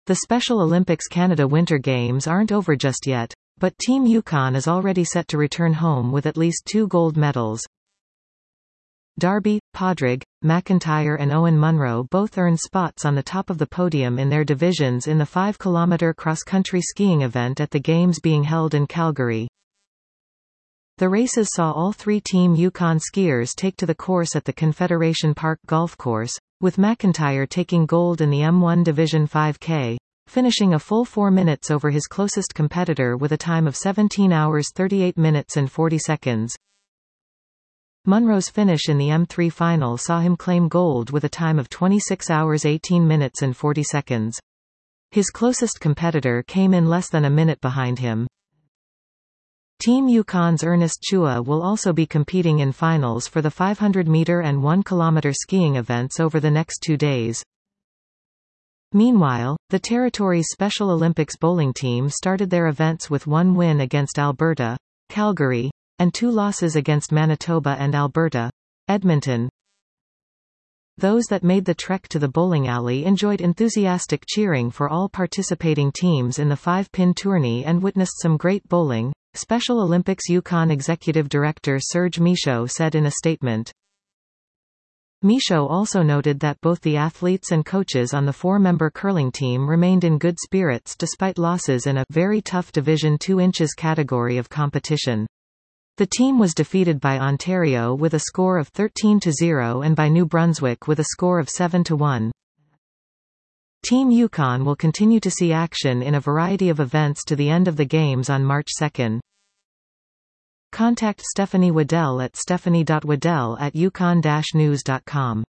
The Special Olympics Canada Winter Games aren't over just yet, but Team Yukon is already set to return home with at least 2 gold medals. Darby, Padraig, McIntyre and Owen Munro both earned spots on the top of the podium in their divisions in the 5-kilometre cross-country skiing event at the Games being held in Calgary. The races saw all 3 Team Yukon skiers take to the course at the Confederation Park Golf Course, with McIntyre taking gold in the M1 Division 5K, finishing a full 4 minutes over his closest competitor with a time of 17 hours 38 minutes and 40 seconds. Munro's finish in the M3 final saw him claim gold with a time of 26 hours 18 minutes and 40 seconds. His closest competitor came in less than a minute behind him. Team Yukon's Ernest Chua will also be competing in finals for the 500-meter and 1-kilometer skiing events over the next 2 days. Meanwhile, the territory's Special Olympics bowling team started their events with 1 win against Alberta, Calgary, and 2 losses against Manitoba and Alberta, Edmonton. Those that made the trek to the bowling alley enjoyed enthusiastic cheering for all participating teams in the 5-pin tourney and witnessed some great bowling, Special Olympics Yukon Executive Director Serge Michaud said in a statement. Michaud also noted that both the athletes and coaches on the 4-member curling team remained in good spirits despite losses in a very tough Division 2 inches category of competition. The team was defeated by Ontario with a score of 13-0 and by New Brunswick with a score of 7-1. Team Yukon will continue to see action in a variety of events to the end of the Games on March 2. Contact Stephanie Waddell at stephanie.waddell@yukon-news.com.